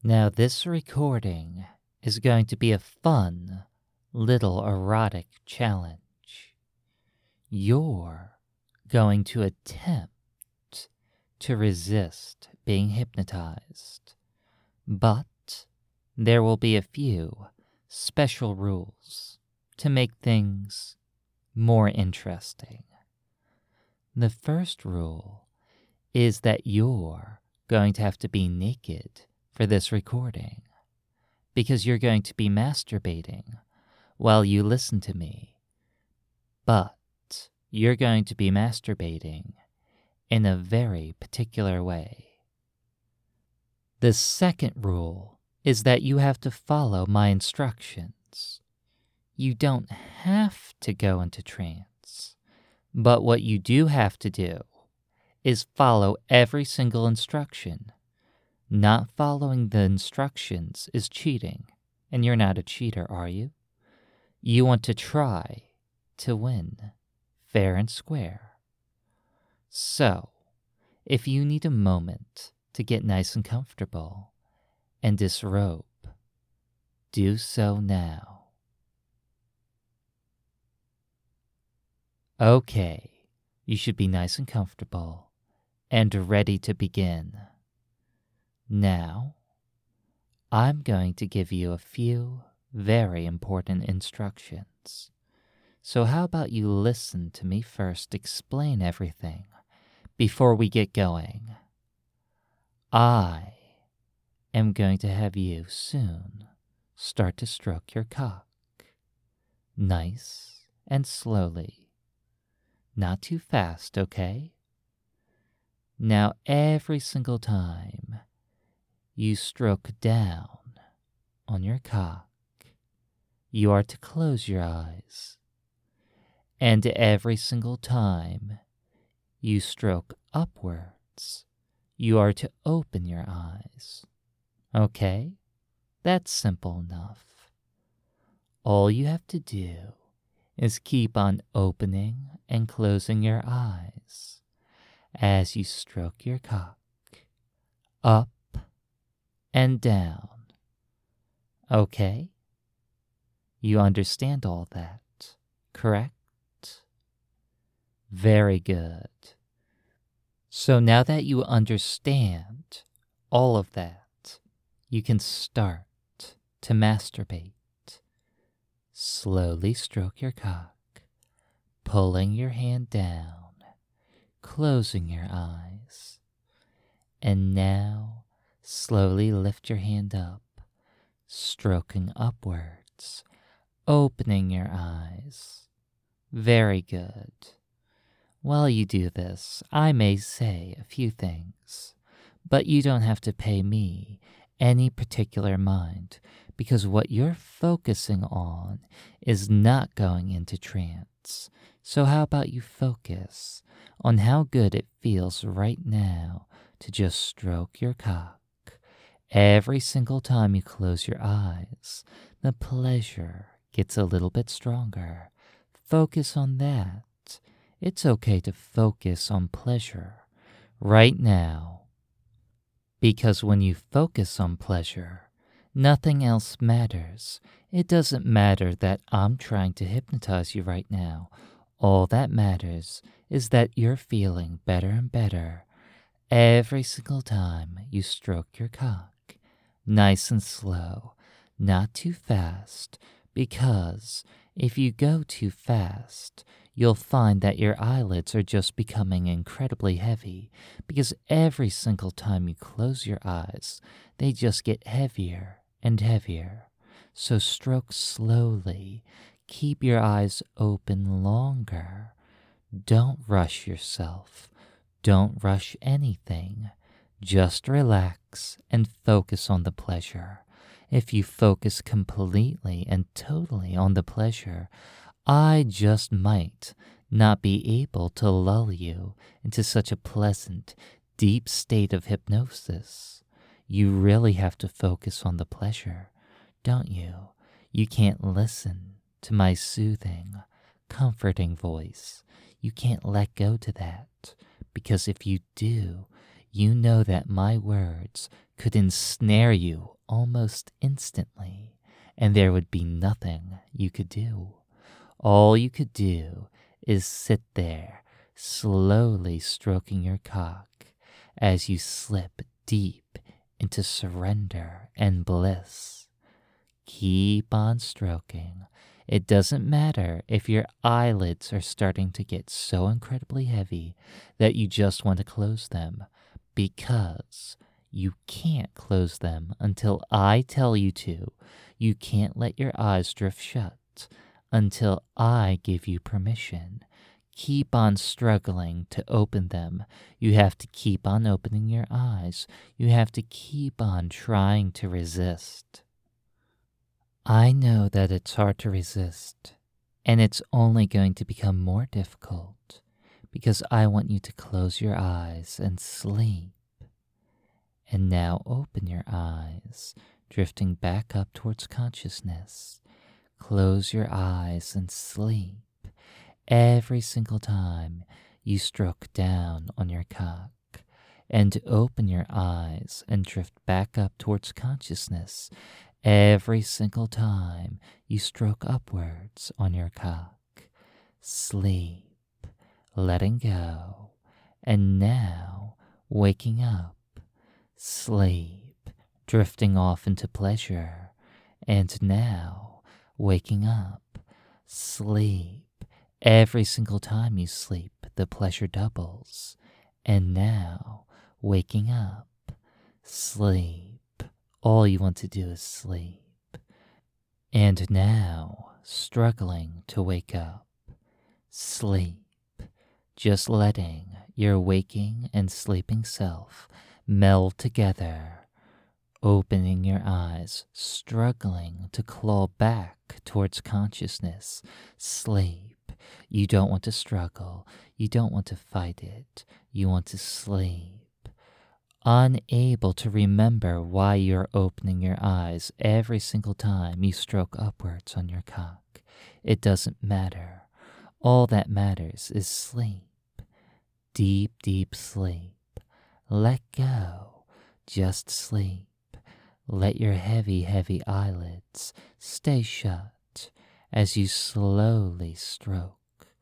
Now, this recording is going to be a fun little erotic challenge. You're going to attempt to resist being hypnotized, but there will be a few special rules to make things more interesting. The first rule is that you're going to have to be naked for this recording, because you're going to be masturbating while you listen to me, but you're going to be masturbating in a very particular way. The second rule is that you have to follow my instructions. You don't have to go into trance, but what you do have to do is follow every single instruction. Not following the instructions is cheating, and you're not a cheater, are you? You want to try to win, fair and square. So, if you need a moment to get nice and comfortable and disrobe, do so now. Okay, you should be nice and comfortable and ready to begin. Now, I'm going to give you a few very important instructions. So how about you listen to me first explain everything before we get going? I am going to have you soon start to stroke your cock. Nice and slowly. Not too fast, okay? Now every single time you stroke down on your cock, you are to close your eyes. And every single time you stroke upwards, you are to open your eyes. Okay? That's simple enough. All you have to do is keep on opening and closing your eyes as you stroke your cock up and down. Okay? You understand all that, correct? Very good. So now that you understand all of that, you can start to masturbate. Slowly stroke your cock, pulling your hand down, closing your eyes. And now slowly lift your hand up, stroking upwards, opening your eyes. Very good. While you do this, I may say a few things, but you don't have to pay me any particular mind, because what you're focusing on is not going into trance. So how about you focus on how good it feels right now to just stroke your cock. Every single time you close your eyes, the pleasure gets a little bit stronger. Focus on that. It's okay to focus on pleasure right now, because when you focus on pleasure, nothing else matters. It doesn't matter that I'm trying to hypnotize you right now. All that matters is that you're feeling better and better every single time you stroke your cock. Nice and slow, not too fast, because if you go too fast, you'll find that your eyelids are just becoming incredibly heavy, because every single time you close your eyes, they just get heavier and heavier. So stroke slowly. Keep your eyes open longer. Don't rush yourself. Don't rush anything. Just relax and focus on the pleasure. If you focus completely and totally on the pleasure, I just might not be able to lull you into such a pleasant, deep state of hypnosis. You really have to focus on the pleasure, don't you? You can't listen to my soothing, comforting voice. You can't let go to that, because if you do, You know that my words could ensnare you almost instantly, and there would be nothing you could do. All you could do is sit there, slowly stroking your cock as you slip deep into surrender and bliss. Keep on stroking. It doesn't matter if your eyelids are starting to get so incredibly heavy that you just want to close them, because you can't close them until I tell you to. You can't let your eyes drift shut until I give you permission. Keep on struggling to open them. You have to keep on opening your eyes. You have to keep on trying to resist. I know that it's hard to resist, and it's only going to become more difficult because I want you to close your eyes and sleep. And now open your eyes, drifting back up towards consciousness. Close your eyes and sleep. Every single time you stroke down on your cock, and open your eyes and drift back up towards consciousness. Every single time you stroke upwards on your cock. Sleep, letting go, and now waking up. Sleep, drifting off into pleasure, and now waking up. Sleep. Every single time you sleep, the pleasure doubles. And now, waking up. Sleep. All you want to do is sleep. And now, struggling to wake up. Sleep. Just letting your waking and sleeping self meld together. Opening your eyes, struggling to claw back towards consciousness. Sleep. You don't want to struggle. You don't want to fight it. You want to sleep. Unable to remember why you're opening your eyes every single time you stroke upwards on your cock. It doesn't matter. All that matters is sleep. Deep, deep sleep. Let go. Just sleep. Let your heavy, heavy eyelids stay shut as you slowly stroke,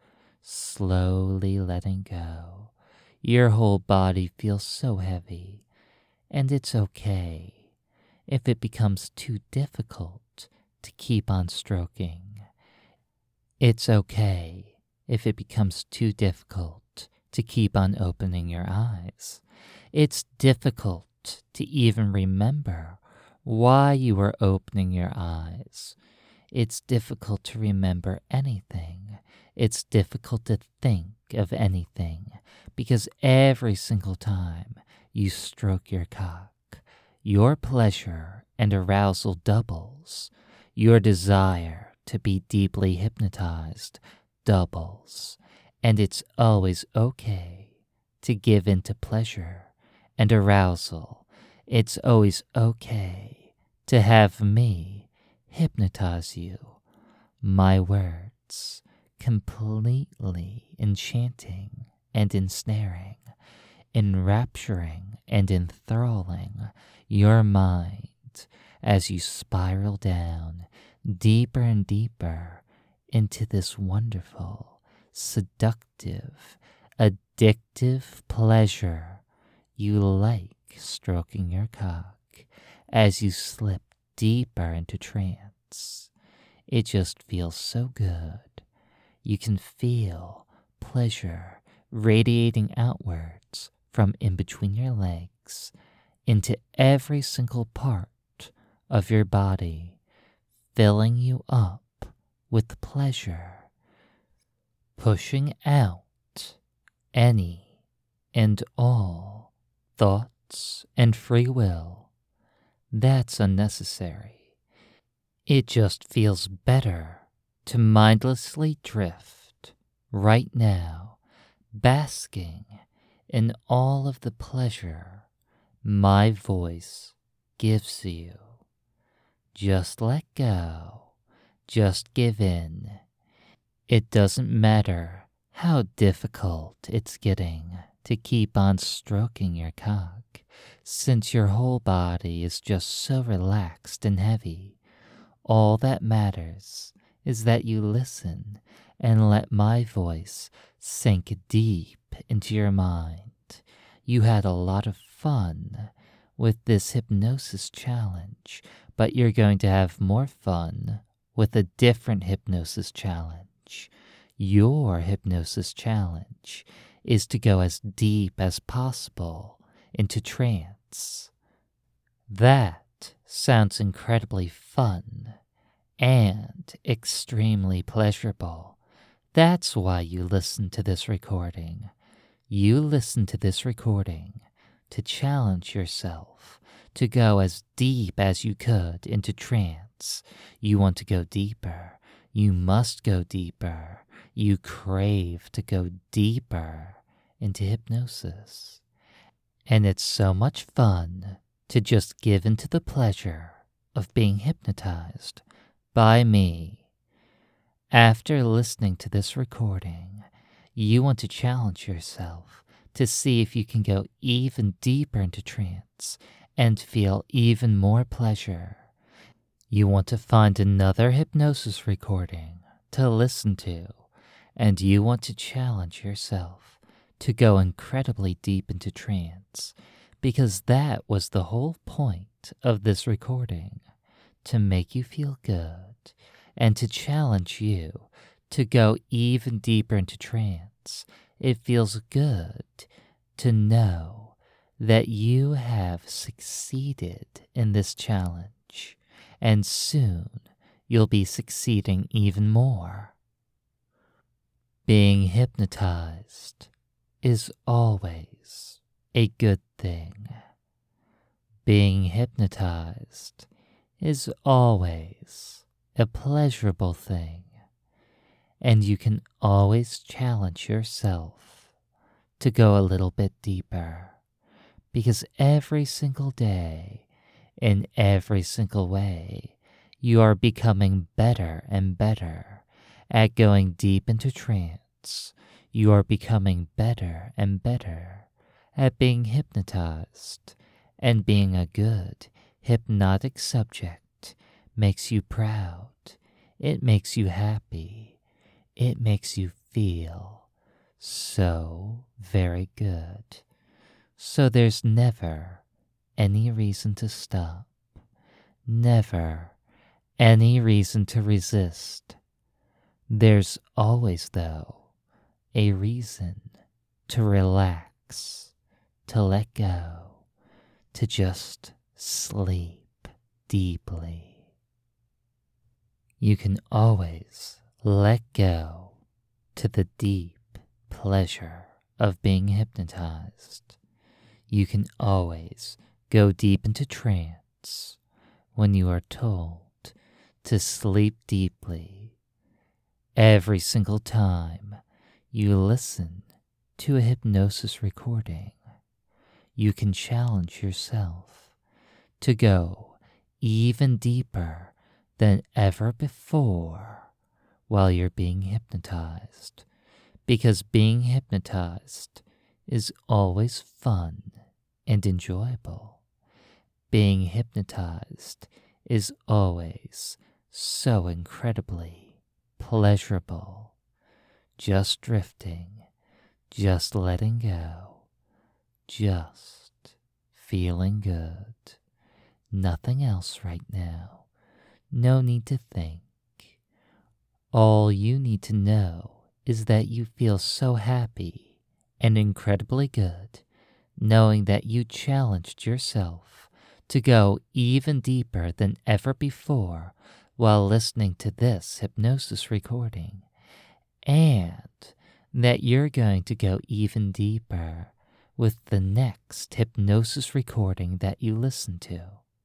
slowly letting go. Your whole body feels so heavy, and it's okay if it becomes too difficult to keep on stroking. It's okay if it becomes too difficult to keep on opening your eyes. It's difficult to even remember why you were opening your eyes. It's difficult to remember anything. It's difficult to think of anything, because every single time you stroke your cock, your pleasure and arousal doubles. Your desire to be deeply hypnotized doubles. And it's always okay to give in to pleasure and arousal. It's always okay to have me hypnotize you. My words, completely enchanting and ensnaring, enrapturing and enthralling your mind as you spiral down deeper and deeper into this wonderful, seductive, addictive pleasure. You like stroking your cock as you slip deeper into trance. It just feels so good. You can feel pleasure radiating outwards from in between your legs into every single part of your body, filling you up with pleasure, pushing out any and all thoughts and free will that's unnecessary. It just feels better to mindlessly drift right now, basking in all of the pleasure my voice gives you. Just let go. Just give in. It doesn't matter how difficult it's getting to keep on stroking your cock, since your whole body is just so relaxed and heavy. All that matters is that you listen and let my voice sink deep into your mind. You had a lot of fun with this hypnosis challenge, but you're going to have more fun with a different hypnosis challenge. Your hypnosis challenge is to go as deep as possible into trance. That sounds incredibly fun and extremely pleasurable. That's why you listen to this recording. You listen to this recording to challenge yourself to go as deep as you could into trance. You want to go deeper. You must go deeper. You crave to go deeper into hypnosis. And it's so much fun to just give into the pleasure of being hypnotized by me. After listening to this recording, you want to challenge yourself to see if you can go even deeper into trance and feel even more pleasure. You want to find another hypnosis recording to listen to, and you want to challenge yourself to go incredibly deep into trance, because that was the whole point of this recording, to make you feel good and to challenge you to go even deeper into trance. It feels good to know that you have succeeded in this challenge, and soon you'll be succeeding even more. Being hypnotized is always a good thing. Being hypnotized is always a pleasurable thing, and you can always challenge yourself to go a little bit deeper, because every single day, in every single way, you are becoming better and better at going deep into trance. You are becoming better and better at being hypnotized, and being a good hypnotic subject makes you proud. It makes you happy. It makes you feel so very good. So there's never any reason to stop. Never any reason to resist. There's always, though, a reason to relax, to let go, to just sleep deeply. You can always let go to the deep pleasure of being hypnotized. You can always go deep into trance when you are told to sleep deeply. Every single time you listen to a hypnosis recording, you can challenge yourself to go even deeper than ever before while you're being hypnotized, because being hypnotized is always fun and enjoyable. Being hypnotized is always so incredibly pleasurable. Just drifting, just letting go, just feeling good. Nothing else right now. No need to think. All you need to know is that you feel so happy and incredibly good, knowing that you challenged yourself to go even deeper than ever before while listening to this hypnosis recording, and that you're going to go even deeper with the next hypnosis recording that you listen to.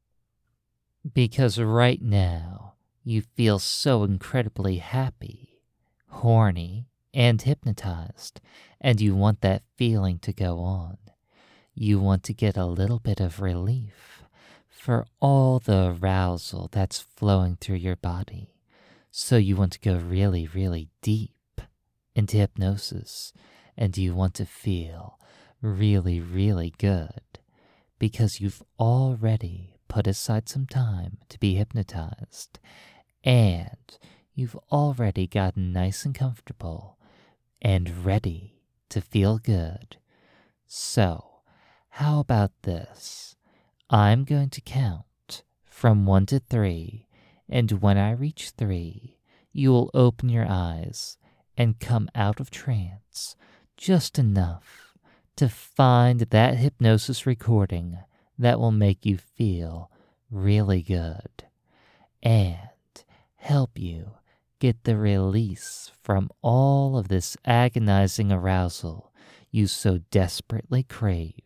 Because right now, you feel so incredibly happy, horny, and hypnotized, and you want that feeling to go on. You want to get a little bit of relief for all the arousal that's flowing through your body. So you want to go really, really deep into hypnosis, and you want to feel really, really good because you've already put aside some time to be hypnotized and you've already gotten nice and comfortable and ready to feel good. So, how about this? I'm going to count from 1 to 3, and when I reach 3, you will open your eyes and come out of trance just enough to find that hypnosis recording that will make you feel really good and help you get the release from all of this agonizing arousal you so desperately crave.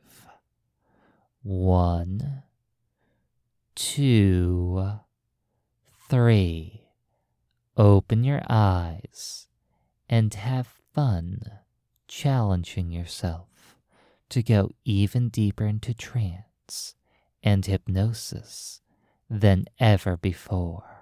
1, 2, 3. Open your eyes and have fun challenging yourself to go even deeper into trance and hypnosis than ever before.